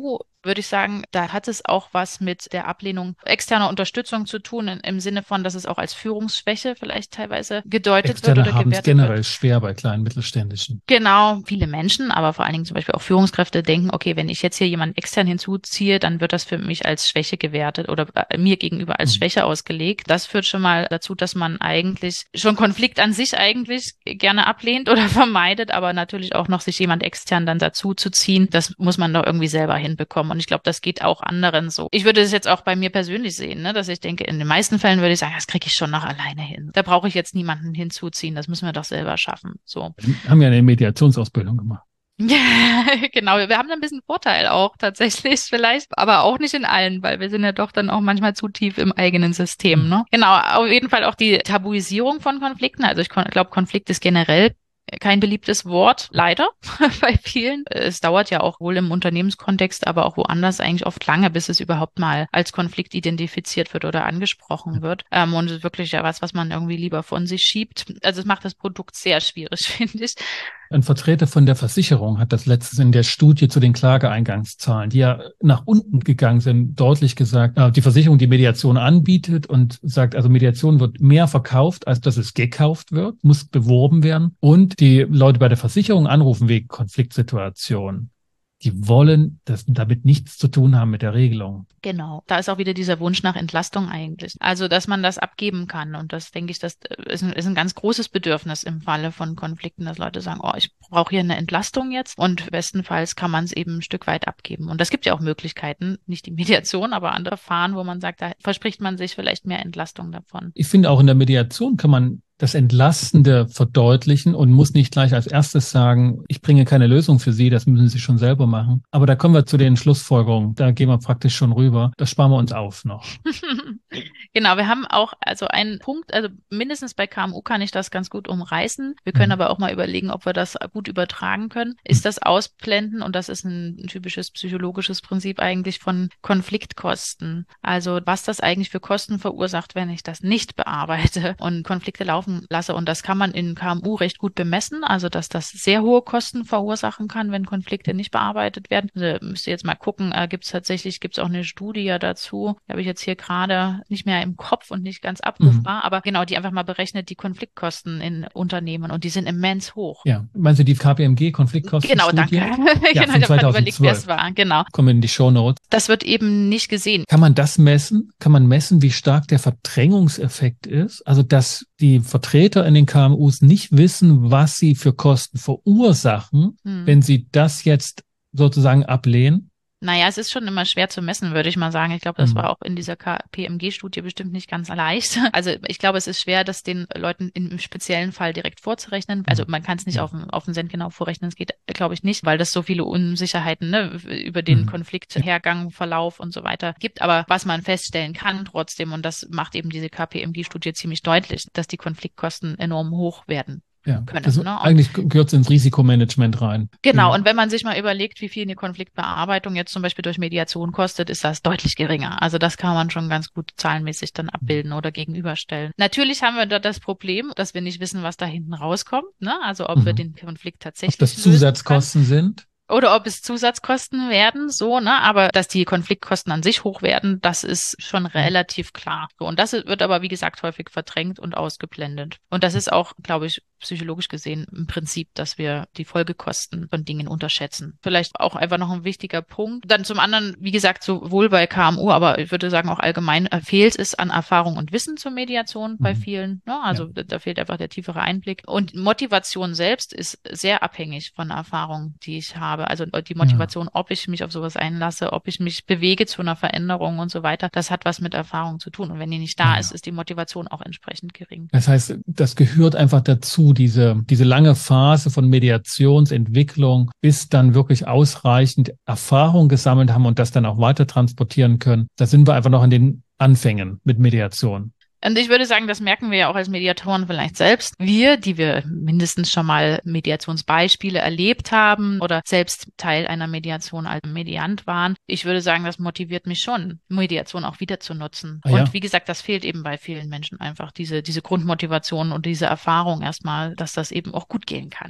S1: würde ich sagen, da hat es auch was mit der Ablehnung externer Unterstützung zu tun, in, im Sinne von, dass es auch als Führungsschwäche vielleicht teilweise gedeutet
S2: Externe
S1: wird oder
S2: haben es
S1: gewertet
S2: generell
S1: wird.
S2: schwer bei kleinen Mittelständischen.
S1: Genau, viele Menschen, aber vor allen Dingen zum Beispiel auch Führungskräfte denken, okay, wenn ich jetzt hier jemanden extern hinzuziehe, dann wird das für mich als Schwäche gewertet oder äh, mir gegenüber als
S2: Mhm.
S1: Schwäche ausgelegt. Das führt schon mal dazu, dass man eigentlich schon Konflikt an sich eigentlich gerne ablehnt oder vermeidet, aber natürlich auch noch sich jemand extern dann dazu zu ziehen, das muss man doch irgendwie selber hinbekommen. Und ich glaube, das geht auch anderen so. Ich würde das jetzt auch bei mir persönlich sehen, ne, dass ich denke, in den meisten Fällen würde ich sagen, das kriege ich schon noch alleine hin. Da brauche ich jetzt niemanden hinzuziehen, das müssen wir doch selber schaffen. So.
S2: Wir haben ja eine Mediationsausbildung gemacht.
S1: Ja, genau. Wir haben da ein bisschen Vorteil auch tatsächlich vielleicht, aber auch nicht in allen, weil wir sind ja doch dann auch manchmal zu tief im eigenen System, ne? Genau, auf jeden Fall auch die Tabuisierung von Konflikten. Also ich glaube, Konflikt ist generell kein beliebtes Wort, leider, bei vielen. Es dauert ja auch wohl im Unternehmenskontext, aber auch woanders eigentlich oft lange, bis es überhaupt mal als Konflikt identifiziert wird oder angesprochen wird. Ähm, und es ist wirklich ja was, was man irgendwie lieber von sich schiebt. Also es macht das Produkt sehr schwierig, finde ich.
S2: Ein Vertreter von der Versicherung hat das letztes in der Studie zu den Klageeingangszahlen, die ja nach unten gegangen sind, deutlich gesagt, äh, die Versicherung, die Mediation anbietet und sagt, also Mediation wird mehr verkauft, als dass es gekauft wird, muss beworben werden. Und die Leute bei der Versicherung anrufen wegen Konfliktsituationen. Die wollen das damit nichts zu tun haben mit der Regelung.
S1: Genau. Da ist auch wieder dieser Wunsch nach Entlastung eigentlich. Also, dass man das abgeben kann. Und das, denke ich, das ist ein, ist ein ganz großes Bedürfnis im Falle von Konflikten, dass Leute sagen, oh, ich brauche hier eine Entlastung jetzt. Und bestenfalls kann man es eben ein Stück weit abgeben. Und das gibt ja auch Möglichkeiten, nicht die Mediation, aber andere Verfahren, wo man sagt, da verspricht man sich vielleicht mehr Entlastung davon.
S2: Ich finde, auch in der Mediation kann man das Entlastende verdeutlichen und muss nicht gleich als erstes sagen, ich bringe keine Lösung für Sie, das müssen Sie schon selber machen. Aber da kommen wir zu den Schlussfolgerungen, da gehen wir praktisch schon rüber. Das sparen wir uns auf noch.
S1: Genau, wir haben auch also einen Punkt, also mindestens bei K M U kann ich das ganz gut umreißen. Wir können mhm. aber auch mal überlegen, ob wir das gut übertragen können. Ist das Ausblenden, und das ist ein, ein typisches psychologisches Prinzip eigentlich von Konfliktkosten. Also was das eigentlich für Kosten verursacht, wenn ich das nicht bearbeite und Konflikte laufen lasse. Und das kann man in K M U recht gut bemessen, also dass das sehr hohe Kosten verursachen kann, wenn Konflikte nicht bearbeitet werden. Also müsst ihr jetzt mal gucken, äh, gibt es tatsächlich, gibt es auch eine Studie dazu, die habe ich jetzt hier gerade nicht mehr im Kopf und nicht ganz abrufbar, mhm. aber genau, die einfach mal berechnet die Konfliktkosten in Unternehmen, und die sind immens hoch.
S2: Ja, meinst du die K P M G-Konfliktkosten?
S1: Genau, danke.
S2: Ja,
S1: genau, ich habe gerade überlegt, wer es war. Genau.
S2: Kommen in die Shownotes.
S1: Das wird eben nicht gesehen.
S2: Kann man das messen? Kann man messen, wie stark der Verdrängungseffekt ist? Also, dass die Vertreter in den K M Us nicht wissen, was sie für Kosten verursachen, hm. wenn sie das jetzt sozusagen ablehnen?
S1: Naja, es ist schon immer schwer zu messen, würde ich mal sagen. Ich glaube, das mhm. war auch in dieser K P M G-Studie bestimmt nicht ganz leicht. Also ich glaube, es ist schwer, das den Leuten im speziellen Fall direkt vorzurechnen. Also man kann es nicht ja. auf den, auf den Cent genau vorrechnen. Das geht, glaube ich, nicht, weil das so viele Unsicherheiten, ne, über den mhm. Konflikthergang, Verlauf und so weiter gibt. Aber was man feststellen kann trotzdem, und das macht eben diese K P M G-Studie ziemlich deutlich, dass die Konfliktkosten enorm hoch werden.
S2: Ja,
S1: können,
S2: das
S1: ne?
S2: Eigentlich gehört es ins Risikomanagement rein.
S1: Genau,
S2: ja.
S1: Und wenn man sich mal überlegt, wie viel eine Konfliktbearbeitung jetzt zum Beispiel durch Mediation kostet, ist das deutlich geringer. Also das kann man schon ganz gut zahlenmäßig dann abbilden mhm. oder gegenüberstellen. Natürlich haben wir da das Problem, dass wir nicht wissen, was da hinten rauskommt, ne? Also ob mhm. wir den Konflikt tatsächlich
S2: ob das Zusatzkosten sind?
S1: Oder ob es Zusatzkosten werden, so, ne? Aber dass die Konfliktkosten an sich hoch werden, das ist schon relativ klar. So, und das wird aber, wie gesagt, häufig verdrängt und ausgeblendet. Und das ist auch, glaube ich, psychologisch gesehen im Prinzip, dass wir die Folgekosten von Dingen unterschätzen. Vielleicht auch einfach noch ein wichtiger Punkt. Dann zum anderen, wie gesagt, sowohl bei K M U, aber ich würde sagen auch allgemein, fehlt es an Erfahrung und Wissen zur Mediation bei vielen. Ne? Also ja. da fehlt einfach der tiefere Einblick. Und Motivation selbst ist sehr abhängig von Erfahrung, die ich habe. Also die Motivation, ja. ob ich mich auf sowas einlasse, ob ich mich bewege zu einer Veränderung und so weiter, das hat was mit Erfahrung zu tun. Und wenn die nicht da ja. ist, ist die Motivation auch entsprechend gering.
S2: Das heißt, das gehört einfach dazu, diese, diese lange Phase von Mediationsentwicklung, bis dann wirklich ausreichend Erfahrung gesammelt haben und das dann auch weiter transportieren können. Da sind wir einfach noch an den Anfängen mit Mediation.
S1: Und ich würde sagen, das merken wir ja auch als Mediatoren vielleicht selbst. Wir, die wir mindestens schon mal Mediationsbeispiele erlebt haben oder selbst Teil einer Mediation als Mediant waren. Ich würde sagen, das motiviert mich schon, Mediation auch wieder zu nutzen. Ah, ja. Und wie gesagt, das fehlt eben bei vielen Menschen einfach, diese, diese Grundmotivation und diese Erfahrung erstmal, dass das eben auch gut gehen kann.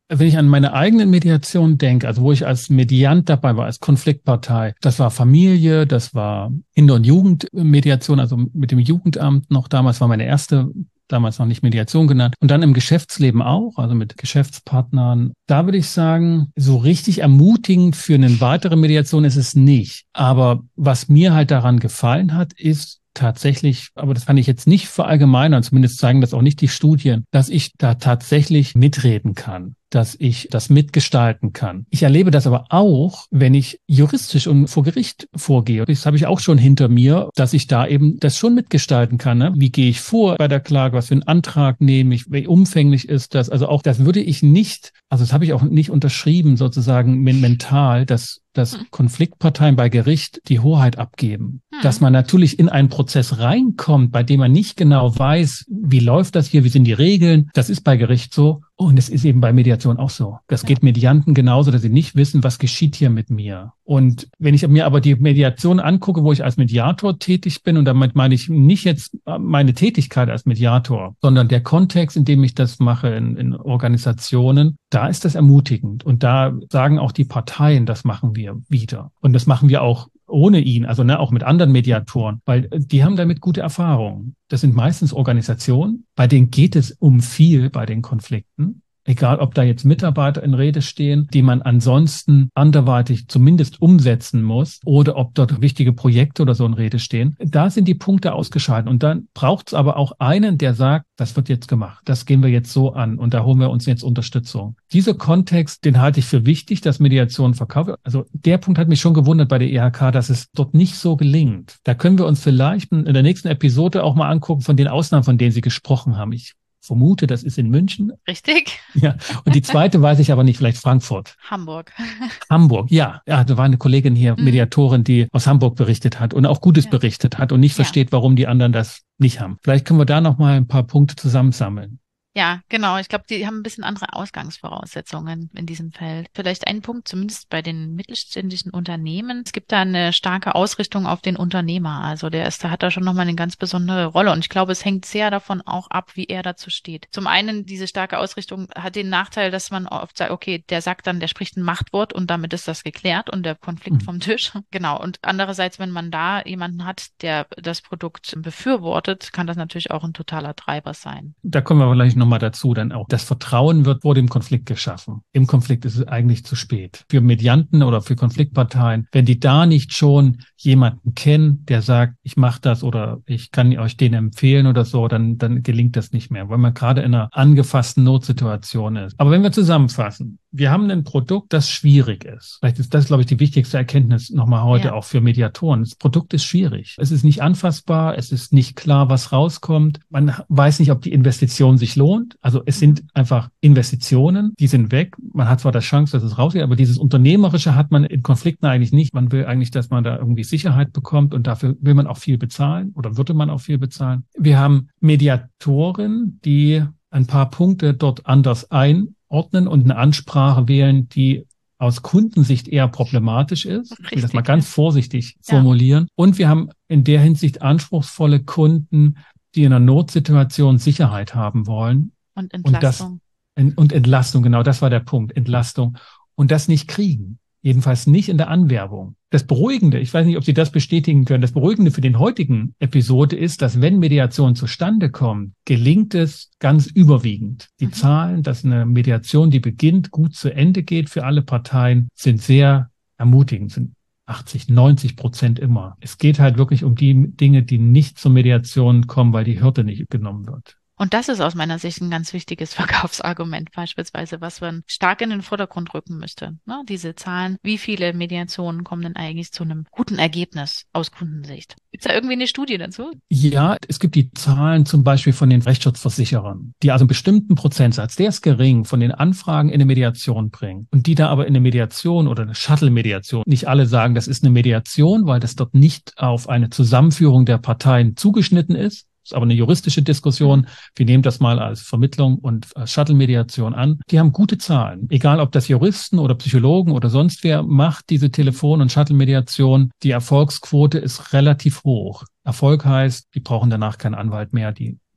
S2: Wenn ich an meine eigene Mediation denke, also wo ich als Mediant dabei war, als Konfliktpartei, das war Familie, das war Kinder- und Jugendmediation, also mit dem Jugendamt noch damals war meine erste, damals noch nicht Mediation genannt. Und dann im Geschäftsleben auch, also mit Geschäftspartnern. Da würde ich sagen, so richtig ermutigend für eine weitere Mediation ist es nicht. Aber was mir halt daran gefallen hat, ist, tatsächlich, aber das kann ich jetzt nicht verallgemeinern, zumindest zeigen das auch nicht die Studien, dass ich da tatsächlich mitreden kann, dass ich das mitgestalten kann. Ich erlebe das aber auch, wenn ich juristisch und vor Gericht vorgehe. Das habe ich auch schon hinter mir, dass ich da eben das schon mitgestalten kann. Ne? Wie gehe ich vor bei der Klage? Was für einen Antrag nehme ich? Wie umfänglich ist das? Also auch das würde ich nicht, also das habe ich auch nicht unterschrieben sozusagen mental, dass dass Konfliktparteien bei Gericht die Hoheit abgeben. Hm. Dass man natürlich in einen Prozess reinkommt, bei dem man nicht genau weiß, wie läuft das hier, wie sind die Regeln. Das ist bei Gericht so. Und es ist eben bei Mediation auch so. Das geht Medianten genauso, dass sie nicht wissen, was geschieht hier mit mir. Und wenn ich mir aber die Mediation angucke, wo ich als Mediator tätig bin, und damit meine ich nicht jetzt meine Tätigkeit als Mediator, sondern der Kontext, in dem ich das mache in, in Organisationen, da ist das ermutigend. Und da sagen auch die Parteien, das machen wir wieder. Und das machen wir auch ohne ihn, also ne, auch mit anderen Mediatoren, weil die haben damit gute Erfahrungen. Das sind meistens Organisationen, bei denen geht es um viel bei den Konflikten. Egal, ob da jetzt Mitarbeiter in Rede stehen, die man ansonsten anderweitig zumindest umsetzen muss, oder ob dort wichtige Projekte oder so in Rede stehen. Da sind die Punkte ausgeschaltet. Und dann braucht es aber auch einen, der sagt, das wird jetzt gemacht. Das gehen wir jetzt so an und da holen wir uns jetzt Unterstützung. Dieser Kontext, den halte ich für wichtig, dass Mediation verkauft. Also der Punkt hat mich schon gewundert bei der E H K, dass es dort nicht so gelingt. Da können wir uns vielleicht in der nächsten Episode auch mal angucken von den Ausnahmen, von denen Sie gesprochen haben. Ich vermute, das ist in München.
S1: Richtig.
S2: Ja. Und die zweite weiß ich aber nicht, vielleicht Frankfurt.
S1: Hamburg.
S2: Hamburg, ja. Ja, da war eine Kollegin hier, mhm. Mediatorin, die aus Hamburg berichtet hat und auch Gutes ja. berichtet hat und nicht ja. versteht, warum die anderen das nicht haben. Vielleicht können wir da noch mal ein paar Punkte zusammensammeln.
S1: Ja, genau. Ich glaube, die haben ein bisschen andere Ausgangsvoraussetzungen in diesem Feld. Vielleicht ein Punkt, zumindest bei den mittelständischen Unternehmen. Es gibt da eine starke Ausrichtung auf den Unternehmer. Also der ist, da hat da schon nochmal eine ganz besondere Rolle. Und ich glaube, es hängt sehr davon auch ab, wie er dazu steht. Zum einen, diese starke Ausrichtung hat den Nachteil, dass man oft sagt, okay, der sagt dann, der spricht ein Machtwort und damit ist das geklärt und der Konflikt mhm. vom Tisch. Genau. Und andererseits, wenn man da jemanden hat, der das Produkt befürwortet, kann das natürlich auch ein totaler Treiber sein.
S2: Da kommen wir vielleicht nochmal dazu dann auch. Das Vertrauen wird vor dem Konflikt geschaffen. Im Konflikt ist es eigentlich zu spät. Für Medianten oder für Konfliktparteien, wenn die da nicht schon jemanden kennen, der sagt, ich mache das oder ich kann euch den empfehlen oder so, dann, dann gelingt das nicht mehr, weil man gerade in einer angefassten Notsituation ist. Aber wenn wir zusammenfassen, wir haben ein Produkt, das schwierig ist. Vielleicht ist das, glaube ich, die wichtigste Erkenntnis nochmal heute ja. auch für Mediatoren. Das Produkt ist schwierig. Es ist nicht anfassbar. Es ist nicht klar, was rauskommt. Man weiß nicht, ob die Investition sich lohnt. Also es sind einfach Investitionen, die sind weg. Man hat zwar die Chance, dass es rausgeht, aber dieses Unternehmerische hat man in Konflikten eigentlich nicht. Man will eigentlich, dass man da irgendwie Sicherheit bekommt und dafür will man auch viel bezahlen oder würde man auch viel bezahlen. Wir haben Mediatoren, die ein paar Punkte dort anders einordnen und eine Ansprache wählen, die aus Kundensicht eher problematisch ist. Richtig, ich will das mal ganz vorsichtig ja. formulieren. Und wir haben in der Hinsicht anspruchsvolle Kunden, die in einer Notsituation Sicherheit haben wollen.
S1: Und Entlastung.
S2: Und, das, und Entlastung, genau, das war der Punkt, Entlastung. Und das nicht kriegen. Jedenfalls nicht in der Anwerbung. Das Beruhigende, ich weiß nicht, ob Sie das bestätigen können, das Beruhigende für den heutigen Episode ist, dass wenn Mediation zustande kommt, gelingt es ganz überwiegend. Die mhm. Zahlen, dass eine Mediation, die beginnt, gut zu Ende geht für alle Parteien, sind sehr ermutigend, sind achtzig, neunzig Prozent immer. Es geht halt wirklich um die Dinge, die nicht zur Mediation kommen, weil die Hürde nicht genommen wird.
S1: Und das ist aus meiner Sicht ein ganz wichtiges Verkaufsargument beispielsweise, was man stark in den Vordergrund rücken müsste. Ne? Diese Zahlen, wie viele Mediationen kommen denn eigentlich zu einem guten Ergebnis aus Kundensicht? Gibt es da irgendwie eine Studie dazu?
S2: Ja, es gibt die Zahlen zum Beispiel von den Rechtsschutzversicherern, die also einen bestimmten Prozentsatz, der ist gering, von den Anfragen in eine Mediation bringen. Und die da aber in eine Mediation oder eine Shuttle-Mediation, nicht alle sagen, das ist eine Mediation, weil das dort nicht auf eine Zusammenführung der Parteien zugeschnitten ist. Das ist aber eine juristische Diskussion. Wir nehmen das mal als Vermittlung und als Shuttle-Mediation an. Die haben gute Zahlen. Egal, ob das Juristen oder Psychologen oder sonst wer macht, diese Telefon- und Shuttle-Mediation. Die Erfolgsquote ist relativ hoch. Erfolg heißt, die brauchen danach keinen Anwalt mehr. Die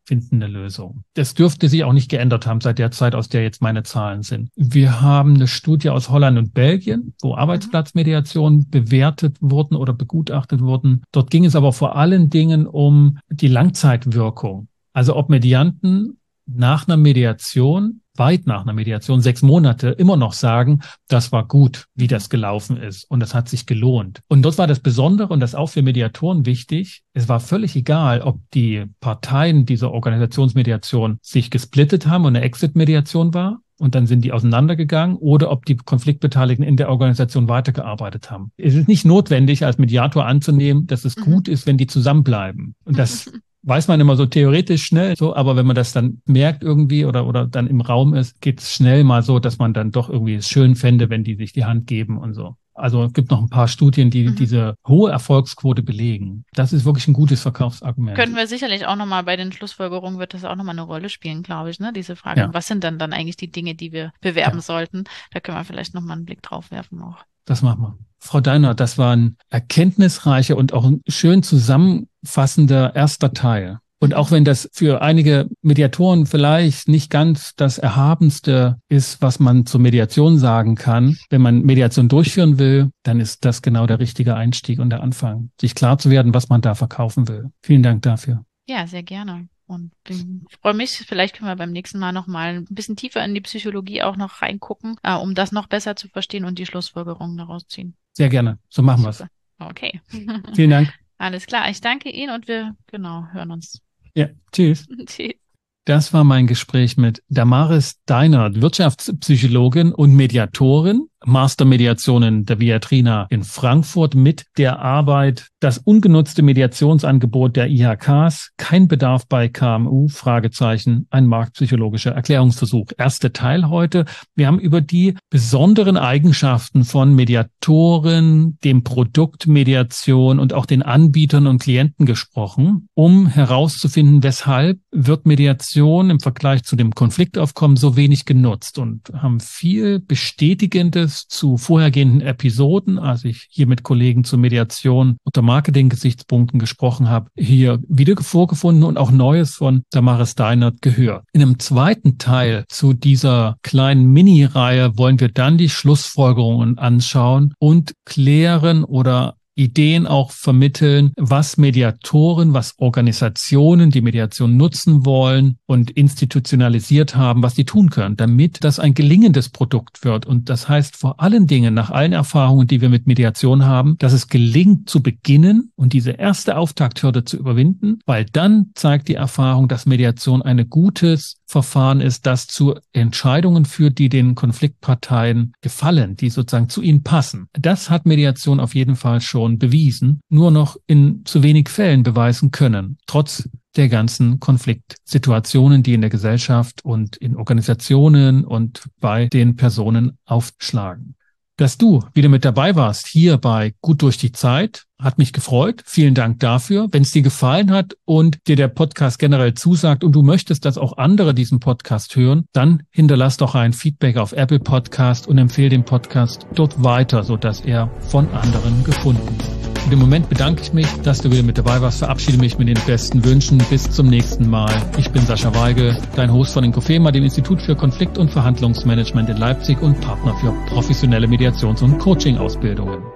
S2: finden eine Lösung. Das dürfte sich auch nicht geändert haben seit der Zeit, aus der jetzt meine Zahlen sind. Wir haben eine Studie aus Holland und Belgien, wo Arbeitsplatzmediation bewertet wurden oder begutachtet wurden. Dort ging es aber vor allen Dingen um die Langzeitwirkung. Also ob Medianten nach einer Mediation, weit nach einer Mediation, sechs Monate, immer noch sagen, das war gut, wie das gelaufen ist und das hat sich gelohnt. Und dort war das Besondere und das auch für Mediatoren wichtig, es war völlig egal, ob die Parteien dieser Organisationsmediation sich gesplittet haben und eine Exit-Mediation war und dann sind die auseinandergegangen oder ob die Konfliktbeteiligten in der Organisation weitergearbeitet haben. Es ist nicht notwendig, als Mediator anzunehmen, dass es mhm. gut ist, wenn die zusammenbleiben. Und das weiß man immer so theoretisch schnell, so, aber wenn man das dann merkt irgendwie oder oder dann im Raum ist, geht es schnell mal so, dass man dann doch irgendwie es schön fände, wenn die sich die Hand geben und so. Also es gibt noch ein paar Studien, die mhm. diese hohe Erfolgsquote belegen. Das ist wirklich ein gutes Verkaufsargument.
S1: Können wir sicherlich auch nochmal bei den Schlussfolgerungen, wird das auch nochmal eine Rolle spielen, glaube ich, ne? Diese Frage, ja. Was sind dann dann eigentlich die Dinge, die wir bewerben ja. sollten? Da können wir vielleicht nochmal einen Blick drauf werfen auch.
S2: Das machen wir. Frau Deinert, das war ein erkenntnisreicher und auch ein schön zusammenfassender erster Teil. Und auch wenn das für einige Mediatoren vielleicht nicht ganz das Erhabenste ist, was man zur Mediation sagen kann, wenn man Mediation durchführen will, dann ist das genau der richtige Einstieg und der Anfang, sich klar zu werden, was man da verkaufen will. Vielen Dank dafür.
S1: Ja, sehr gerne. Und ich freue mich, vielleicht können wir beim nächsten Mal noch mal ein bisschen tiefer in die Psychologie auch noch reingucken, äh, um das noch besser zu verstehen und die Schlussfolgerungen daraus ziehen.
S2: Sehr gerne. So machen wir es.
S1: Okay.
S2: Vielen Dank.
S1: Alles klar. Ich danke Ihnen und wir, genau, hören uns.
S2: Ja, tschüss.
S1: Tschüss.
S2: Das war mein Gespräch mit Damaris Deinert, Wirtschaftspsychologin und Mediatorin, Mastermediationen der Viatrina in Frankfurt mit der Arbeit das ungenutzte Mediationsangebot der I H Ks, kein Bedarf bei K M U, Fragezeichen, ein marktpsychologischer Erklärungsversuch. Erster Teil heute. Wir haben über die besonderen Eigenschaften von Mediatoren, dem Produkt Mediation und auch den Anbietern und Klienten gesprochen, um herauszufinden, weshalb wird Mediation im Vergleich zu dem Konfliktaufkommen so wenig genutzt, und haben viel Bestätigendes zu vorhergehenden Episoden, als ich hier mit Kollegen zur Mediation unter Marketing-Gesichtspunkten gesprochen habe, hier wieder vorgefunden und auch Neues von Damaris Deinert gehört. In einem zweiten Teil zu dieser kleinen Mini-Reihe wollen wir dann die Schlussfolgerungen anschauen und klären oder Ideen auch vermitteln, was Mediatoren, was Organisationen, die Mediation nutzen wollen und institutionalisiert haben, was die tun können, damit das ein gelingendes Produkt wird. Und das heißt vor allen Dingen, nach allen Erfahrungen, die wir mit Mediation haben, dass es gelingt zu beginnen und diese erste Auftakthürde zu überwinden, weil dann zeigt die Erfahrung, dass Mediation ein gutes Verfahren ist, das zu Entscheidungen führt, die den Konfliktparteien gefallen, die sozusagen zu ihnen passen. Das hat Mediation auf jeden Fall schon bewiesen, nur noch in zu wenig Fällen beweisen können, trotz der ganzen Konfliktsituationen, die in der Gesellschaft und in Organisationen und bei den Personen aufschlagen. Dass du wieder mit dabei warst hier bei Gut durch die Zeit, hat mich gefreut. Vielen Dank dafür. Wenn es dir gefallen hat und dir der Podcast generell zusagt und du möchtest, dass auch andere diesen Podcast hören, dann hinterlass doch ein Feedback auf Apple Podcast und empfehle den Podcast dort weiter, sodass er von anderen gefunden wird. Und im Moment bedanke ich mich, dass du wieder mit dabei warst, verabschiede mich mit den besten Wünschen. Bis zum nächsten Mal. Ich bin Sascha Weigel, dein Host von Inkofema, dem Institut für Konflikt- und Verhandlungsmanagement in Leipzig und Partner für professionelle Mediations- und Coaching-Ausbildungen.